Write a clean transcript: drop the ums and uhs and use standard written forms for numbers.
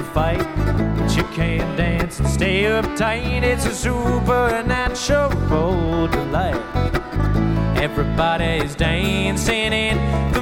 fight, but you can't dance and stay uptight. It's a supernatural delight. Everybody's dancing in